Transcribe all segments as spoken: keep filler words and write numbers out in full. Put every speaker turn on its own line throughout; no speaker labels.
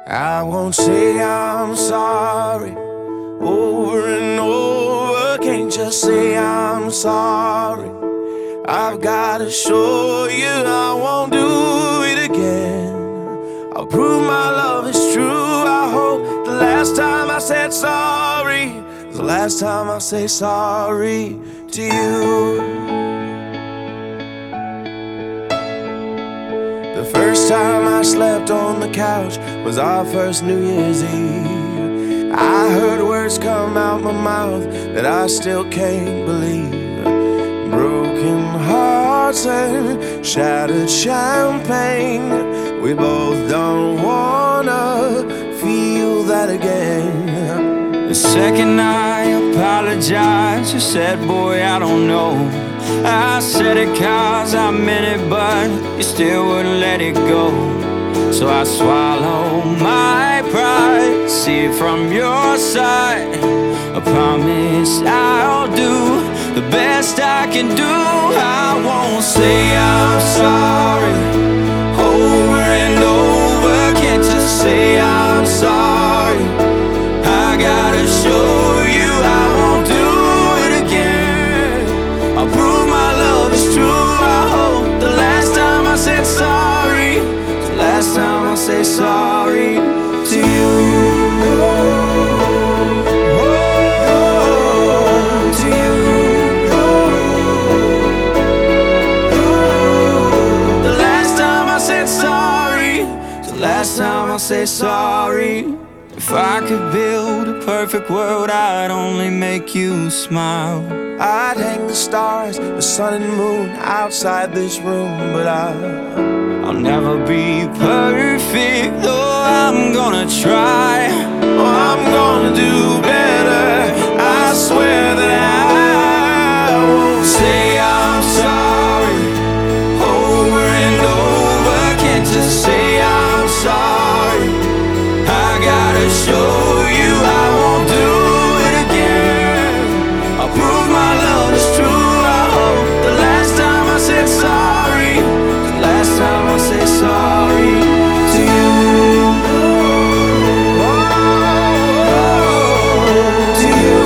I won't say I'm sorry over and over. Can't just say I'm sorry. I've gotta show you I won't do it again. I'll prove my love is true. I hope the last time I said sorry is the last time I say sorry to you. The first time I slept on the couch was our first New Year's Eve. I heard words come out my mouth that I still can't believe. Broken hearts and shattered champagne. We both don't wanna feel that again.
The second I apologized, you said, boy, I don't know. I said it cause I meant it, but you still wouldn't let it go. So I swallow my pride, see it from your side. I promise I'll do the best I can do. I won't say I'm sorry over and over. Can't just say I'm sorry. I gotta show you I won't do it again. I'll prove my love is true. I hope the last time I said sorry is the last time I say sorry to you. Last time I'll say sorry. If I could build a perfect world, I'd only make you smile.
I'd hang the stars, the sun and moon outside this room. But I,
I'll never be perfect, though I'm gonna try.
Oh, I'm gonna do better. I swear that I won't say I'm sorry over and over. Can't just say I'm sorry. I gotta show you I won't do it again. I'll prove my love is true. I hope the last time I said sorry, the last time I say sorry to you. Oh, to you.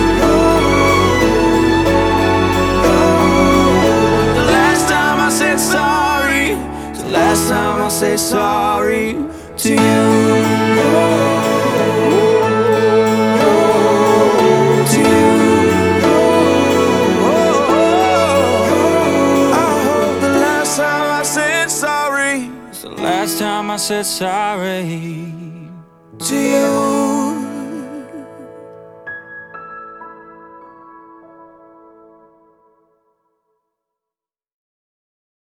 The last time I said sorry, the last time I say sorry to you. To you. I hope the last time I said sorry
It's the last time I said sorry
to you.